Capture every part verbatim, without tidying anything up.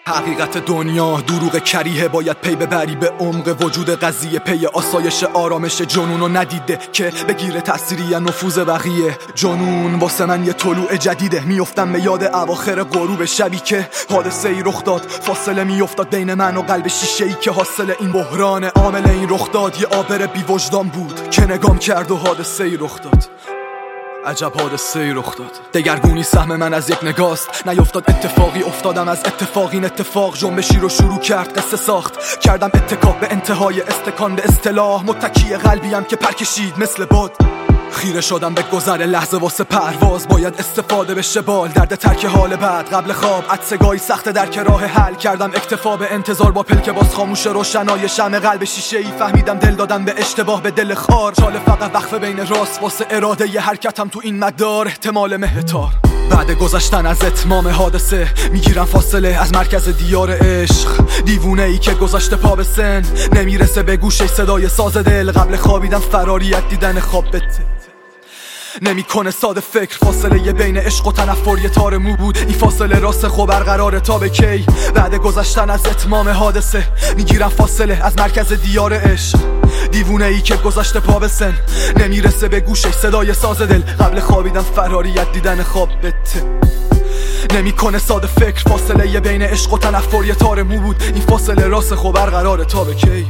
حقیقت دنیا دروغ کریه، باید پی ببری به عمق وجود قضیه، پی آسایش آرامش جنونو ندیده که بگیره تأثیری یا نفوذ بقیه. جنون واسه من یه طلوع جدیده، میافتم به یاد اواخر غروب شبی که حادثه ای رخ داد، فاصله میافتاد بین من و قلب شیشه ای که حاصل این بحران عامل این رخ داد. یه آبر بی وجدان بود که نگام کرد و حادثه ای رخ داد. عجب حادثه ای رخ داد. دگرگونی سهم من از یک نگاست، نیفتاد اتفاقی، افتادم از اتفاقین اتفاق. جنبشی رو شروع کرد، قصه ساخت، کردم اتکاب به انتهای استکان. به اصطلاح متکی قلبیم که پرکشید مثل باد. خیره شدم به گذر لحظه واسه پرواز، باید استفاده بشه بال. درد ترک حال بعد قبل خواب، عطسه‌گاهی سخت در که راه حل کردم اکتفا به انتظار. با پلک باز خاموش روشنای شمع قلب شیشه ای، فهمیدم دل دادم به اشتباه، به دل خار. چاله فقط وقفه بین راست واسه اراده ی حرکتم تو این مدار، احتمال مهتار. بعد گذشتن از اتمام حادثه میگیرم فاصله از مرکز دیار عشق. دیوونه ای که گذاشته پا به سن، نمیرسه به گوشه صدای ساز دل. قبل خوابیدم فراریت دیدن خواب بته، نمیکنه ساده فکر. فاصله بین عشق و تنفر یه تار مو بود، این فاصله راسخ و برقراره تا به کی. بعد گذشتن از اتمام حادثه میگیرم فاصله از مرکز دیار عشق. دیوونه ای که گذاشته پا به سن، نمیرسه به گوشش صدای ساز دل. قبل خوابیدن فراریت دیدن خواب بته، نمیکنه ساده فکر. فاصله بین عشق و تنفر یه تار مو بود، این فاصله راسخ و برقراره تا به کی.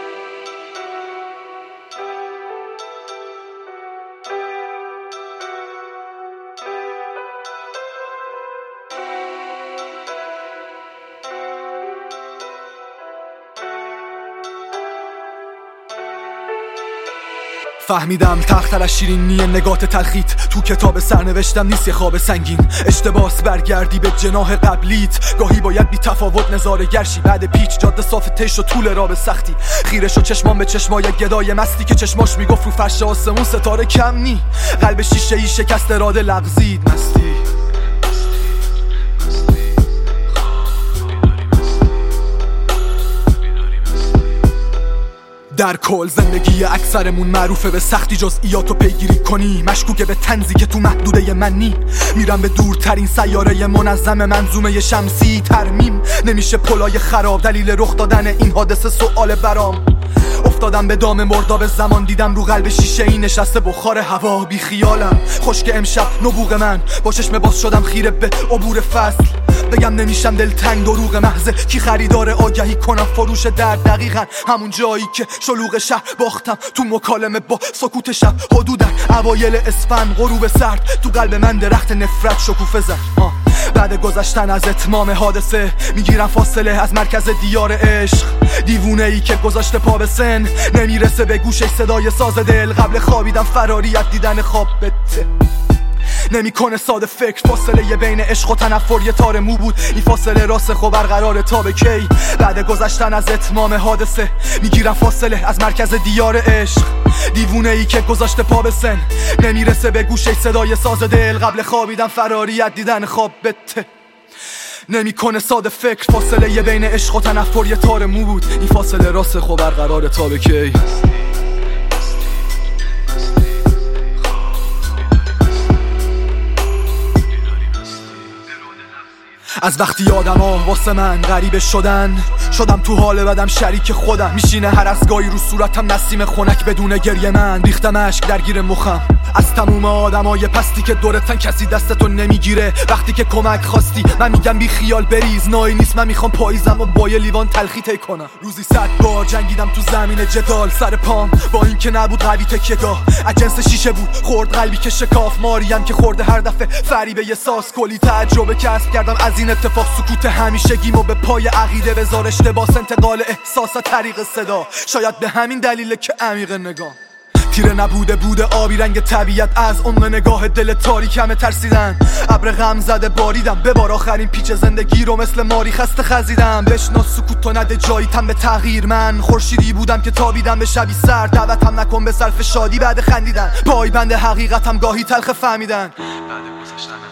فهمیدم تختر از شیرینی نگات تلخیت، تو کتاب سرنوشتم نیست یه خواب سنگین. اشتباس برگردی به جناح قبلیت، گاهی باید بی تفاوت نظاره گرشی. بعد پیچ جاده صاف تش و طول را به سختی، خیره شو چشمان به چشمای گدای مستی که چشماش میگفت رو فرش آسمون ستاره کم نی. قلب شیشه ای شکست اراده لغزید مستی. در کل زندگی اکثرمون معروفه به سختی، جزئیاتو پیگیری کنی مشکوکه به طنزی که تو محدوده من نی. میرم به دورترین سیاره منظم منظومه شمسی، ترمیم نمیشه پلای خراب. دلیل رخ دادن این حادثه سوال برام، افتادم به دام مرداب زمان. دیدم رو قلب شیشه ای نشسته بخار هوا، بی خیالم خشک امشب نبوغ من. با چشم باز شدم خیره به عبور فصل، بگم نمیشم دلتنگ دروغ محضه. کی خریدار آگهی کنم فروش درد، دقیقا همون جایی که شلوغ شهر باختم تو مکالمه با سکوت شب. حدودن اوایل اسفند غروب سرد، تو قلب من درخت نفرت شکوفه زد. بعد گذشتن از اتمام حادثه میگیرم فاصله از مرکز دیار عشق. دیوونه ای که گذاشته پا به سن، نمیرسه به گوشش صدای ساز دل. قبل خوابیدم فراریت دیدن خواب بته، نمیکنه ساده فکر. فاصله بین عشق و تنفر یه تار مو بود، این فاصله راسخ و برقراره تا به کی. بعد گذشتن از اتمام حادثه میگیرم فاصله از مرکز دیار عشق. دیوونه ای که گذاشته پا به سن، نمیرسه به گوشش صدای ساز دل. قبل خوابیدن فراریت دیدن خواب بته، نمیکنه ساده فکر. فاصله بین عشق و تنفر یه تار مو بود، این فاصله راسخ و برقراره تا به کی. از وقتی آدما واسه من غریبه شدن، شدم تو حال بدم شریک خودم. میشینه هر از گاهی رو صورتم نسیم خنک بدون گریه من. ریختم اشک درگیر مخم از تموم آدمای پستی که دورتن، کسی دستتو نمیگیره وقتی که کمک خواستی. من میگم بی خیال بریز، نایی نیست من میخوام پاییزم و با یه لیوان تلخی تی کنم. روزی صد بار جنگیدم تو زمین جدال سر پام، با اینکه نبود قوی تکیه‌گاه. از جنس شیشه بود خورد قلبی که شکاف، ماریم که خورده هر دفعه فریبه یه ساز. کلی تجربه کسب کردم از این اتفاق، سکوت همیشگیمو به پای عقیده بذار. اشتباس انتقال احساس طریق صدا، شاید به همین دلیله که عمیق نگاه. تیره نبوده بوده آبی رنگ طبیعت، از عمق نگاه دل تاریکم ترسیدن. ابر غم زده باریدم، ببار آخرین پیچ زندگی رو مثل ماری خسته خزیدم. بشناس سکوت و نده جایی تم به تغییر. من خورشیدی بودم که تابیدم به شبی سر، دعوتم نکن به صرف شادی بعد خندیدن. پای بند حقیقتم گاهی تلخ فهمیدن. بعد گذشتن